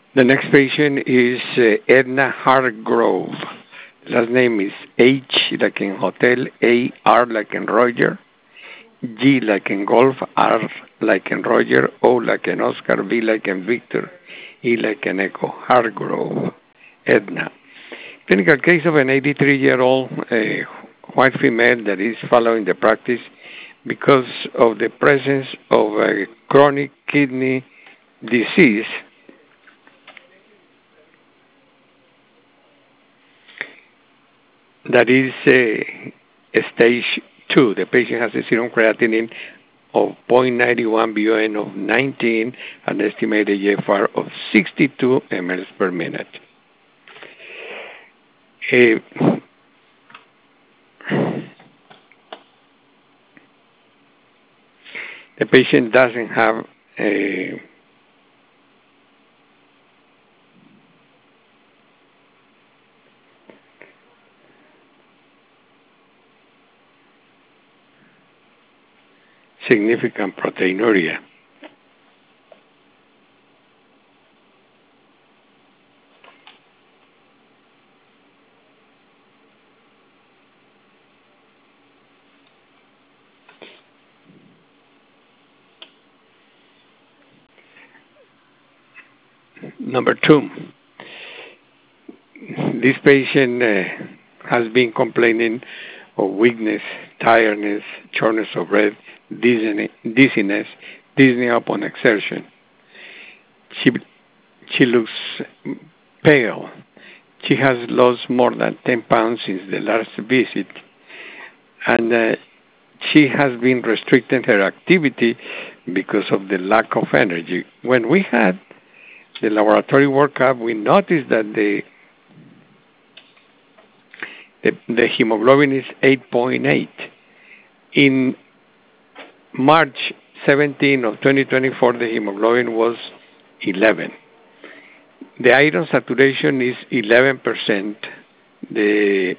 The next patient is Edna Hargrove. Last name is H like in hotel, A, R like in Roger, G like in golf, R like in Roger, O like in Oscar, V like in Victor, E like in Echo. Hargrove, Edna. Clinical case of an 83-year-old white female that is following the practice because of the presence of a chronic kidney disease that is stage 2. The patient has a serum creatinine of 0.91, BUN of 19, and estimated GFR of 62 mL per minute. The patient doesn't have a significant proteinuria. Number 2, this patient has been complaining of weakness, tiredness, shortness of breath, dizziness, dyspnea upon exertion. She looks pale. She has lost more than 10 pounds since the last visit, and she has been restricting her activity because of the lack of energy. When we had the laboratory workup, we noticed that the hemoglobin is 8.8. In March 17 of 2024, the hemoglobin was 11. The iron saturation is 11%. The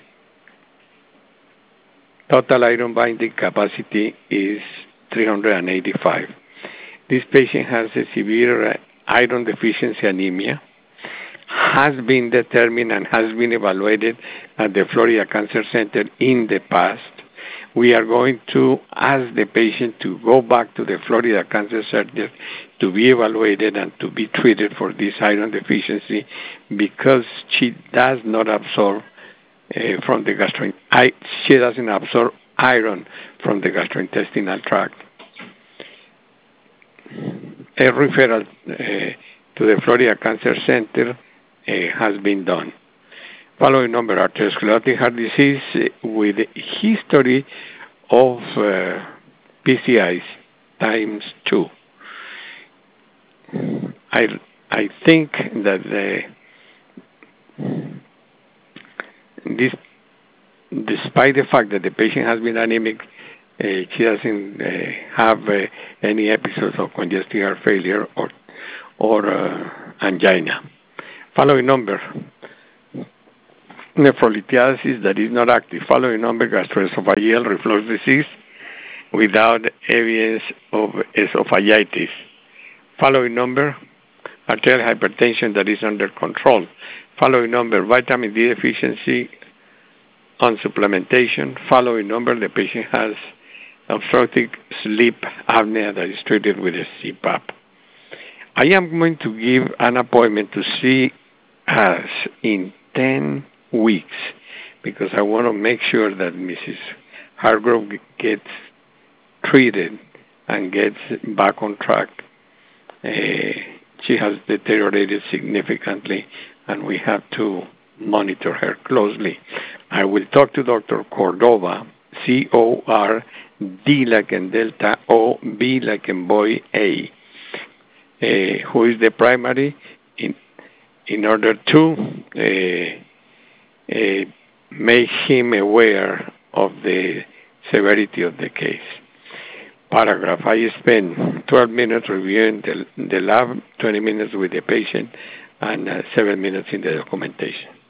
total iron binding capacity is 385. This patient has a severe iron deficiency anemia, has been determined and has been evaluated at the Florida Cancer Center in the past. We are going to ask the patient to go back to the Florida Cancer Center to be evaluated and to be treated for this iron deficiency because she does not absorb from the she doesn't absorb iron from the gastrointestinal tract. A referral to the Florida Cancer Center has been done. Following number, arteriosclerotic heart disease with history of PCIs times 2. I think that this, despite the fact that the patient has been anemic, she doesn't have any episodes of congestive heart failure or angina. Following number, nephrolithiasis that is not active. Following number, gastroesophageal reflux disease without evidence of esophagitis. Following number, arterial hypertension that is under control. Following number, vitamin D deficiency on supplementation. Following number, the patient has obstructive sleep apnea that is treated with a CPAP. I am going to give an appointment to see us in 10 weeks because I want to make sure that Mrs. Hargrove gets treated and gets back on track. She has deteriorated significantly and we have to monitor her closely. I will talk to Dr. Cordova, C-O-R-D like in Delta, O-B like in boy, A, who is the primary in order to make him aware of the severity of the case. Paragraph, I spent 12 minutes reviewing the lab, 20 minutes with the patient, and 7 minutes in the documentation.